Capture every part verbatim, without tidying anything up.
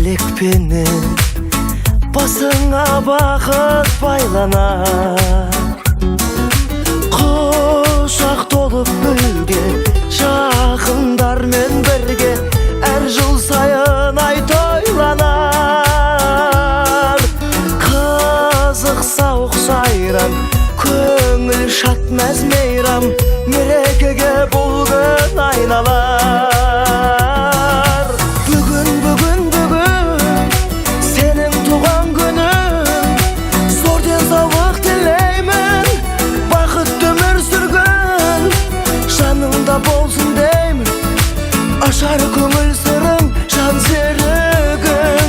тілекпенен басыңа бақыт байланар. Құшақ толып гүлге жақындармен бірге әр жыл сайын ай тойланар. Қызық сауық сайран, көңіл шат мәз мейрам, мерекеге бұл күн айналар. Бүгін, бүгін, бүгін сенің туған күнің, зор денсаулық тілеймін, бақытты өмір сүргін, жаныңда болсын деймін, ашар көңіл сырың, жан серігің.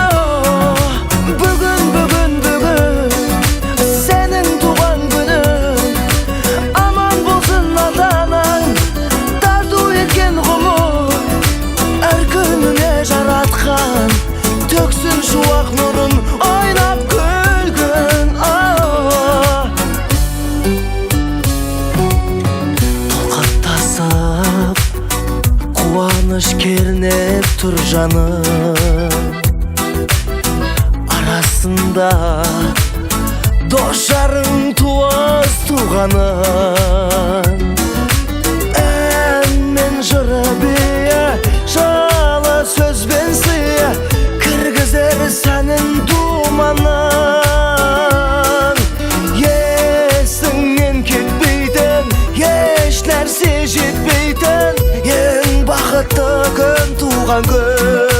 Бүгін, бүгін, бүгін сенің туған күнің, аман болсын ата-анаң, тарту еткен ғұмыр, әр күніңе жаратқан төксін шуақ нұрын, ойнап күлгін. Толқаттасып қуаныш кернеп тұр жаным, арасында дос жарың, туыс туғаның. Ән мен жыры бие, жылы сөзбен сыя, кіргізер сәнін думанын. Есіңнен кетпейтін, еш нәрсе жетпейтін, ең бақытты күн туған күн.